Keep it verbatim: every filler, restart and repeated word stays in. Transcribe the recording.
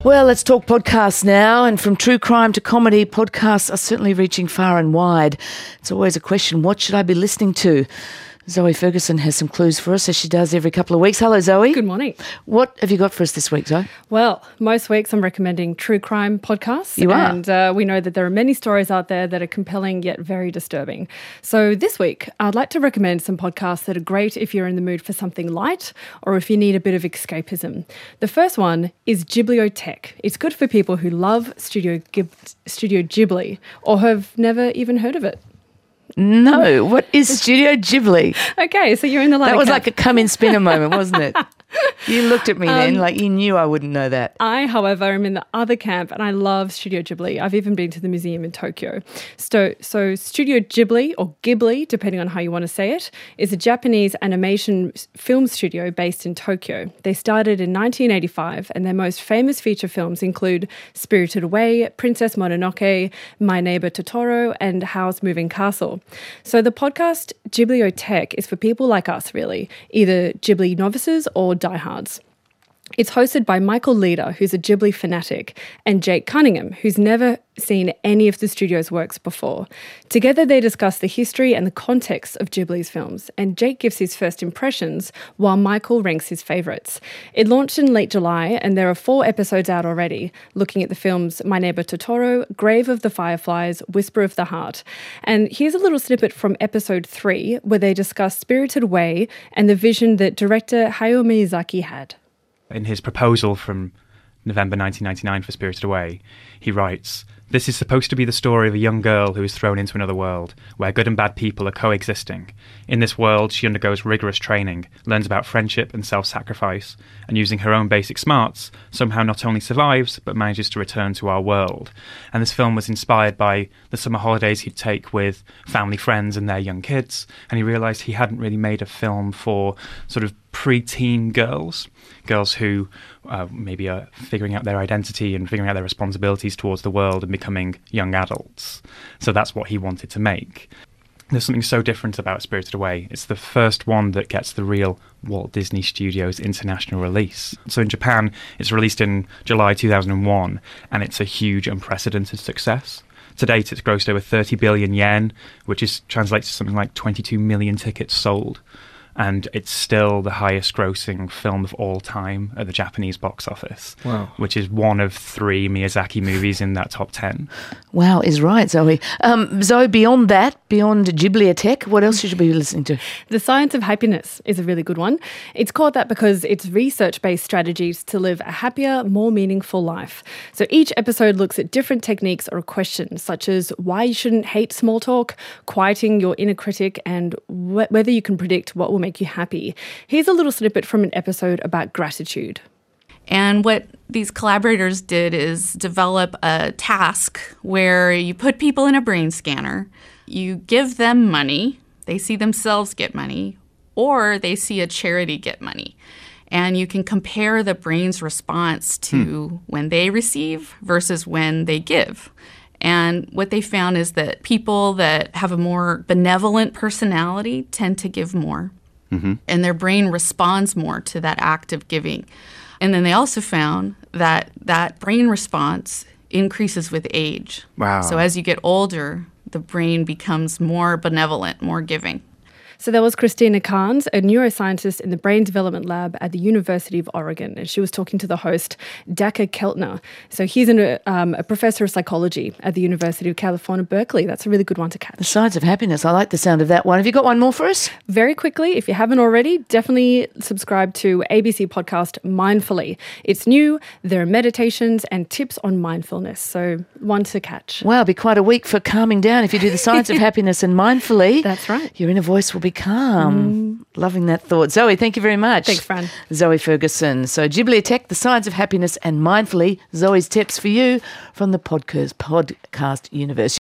Well, let's talk podcasts now. And from true crime to comedy, podcasts are certainly reaching far and wide. It's always a question, what should I be listening to? Zoe Ferguson has some clues for us, as she does every couple of weeks. Hello, Zoe. Good morning. What have you got for us this week, Zoe? Well, most weeks I'm recommending true crime podcasts. You are? And uh, we know that there are many stories out there that are compelling yet very disturbing. So this week, I'd like to recommend some podcasts that are great if you're in the mood for something light or if you need a bit of escapism. The first one is Ghibliotheque. It's good for people who love Studio, Gib- Studio Ghibli or have never even heard of it. No. What is Studio Ghibli? Okay, so you're in the latter That was camp. like a come in spinner moment, wasn't it? You looked at me then like you knew I wouldn't know that. I, however, am in the other camp and I love Studio Ghibli. I've even been to the museum in Tokyo. So, so Studio Ghibli, or Ghibli, depending on how you want to say it, is a Japanese animation film studio based in Tokyo. They started in nineteen eighty-five and their most famous feature films include Spirited Away, Princess Mononoke, My Neighbor Totoro, and Howl's Moving Castle. So the podcast Ghibliotheque is for people like us, really, either Ghibli novices or diehards. It's hosted by Michael Leader, who's a Ghibli fanatic, and Jake Cunningham, who's never seen any of the studio's works before. Together they discuss the history and the context of Ghibli's films, and Jake gives his first impressions while Michael ranks his favourites. It launched in late July, and there are four episodes out already, looking at the films My Neighbor Totoro, Grave of the Fireflies, Whisper of the Heart. And here's a little snippet from episode three, where they discuss Spirited Away and the vision that director Hayao Miyazaki had. In his proposal from November nineteen ninety-nine for Spirited Away, he writes, "This is supposed to be the story of a young girl who is thrown into another world, where good and bad people are coexisting. In this world, she undergoes rigorous training, learns about friendship and self-sacrifice, and using her own basic smarts, somehow not only survives, but manages to return to our world." And this film was inspired by the summer holidays he'd take with family friends and their young kids, and he realised he hadn't really made a film for sort of pre-teen girls, girls who uh, maybe are figuring out their identity and figuring out their responsibilities towards the world and becoming young adults. So that's what he wanted to make. There's something so different about Spirited Away. It's the first one that gets the real Walt Disney Studios international release. So in Japan, it's released in July two thousand one, and it's a huge, unprecedented success. To date, it's grossed over thirty billion yen, which is translates to something like twenty-two million tickets sold. And it's still the highest grossing film of all time at the Japanese box office, wow. which is one of three Miyazaki movies in that top ten. Wow is right, Zoe. Um, Zoe, beyond that, beyond Ghibliotheque, what else should you be listening to? The Science of Happiness is a really good one. It's called that because it's research-based strategies to live a happier, more meaningful life. So each episode looks at different techniques or questions, such as why you shouldn't hate small talk, quieting your inner critic, and wh- whether you can predict what will make you happy. Here's a little snippet from an episode about gratitude. And what these collaborators did is develop a task where you put people in a brain scanner, you give them money, they see themselves get money, or they see a charity get money. And you can compare the brain's response to hmm. when they receive versus when they give. And what they found is that people that have a more benevolent personality tend to give more. Mm-hmm. And their brain responds more to that act of giving. And then they also found that that brain response increases with age. Wow. So as you get older, the brain becomes more benevolent, more giving. So there was Christina Carnes, a neuroscientist in the Brain Development Lab at the University of Oregon, and she was talking to the host, Daka Keltner. So he's an, um, a professor of psychology at the University of California, Berkeley. That's a really good one to catch. The Science of Happiness. I like the sound of that one. Have you got one more for us? Very quickly, if you haven't already, definitely subscribe to A B C podcast Mindfully. It's new. There are meditations and tips on mindfulness. So one to catch. Wow, it'll be quite a week for calming down if you do the Science of Happiness and Mindfully. That's right. Your inner voice will be calm. Mm. Loving that thought. Zoe, thank you very much. Thanks, Fran. Zoe Ferguson. So Ghibliotheque, The Science of Happiness and Mindfully, Zoe's tips for you from the podcast, podcast universe.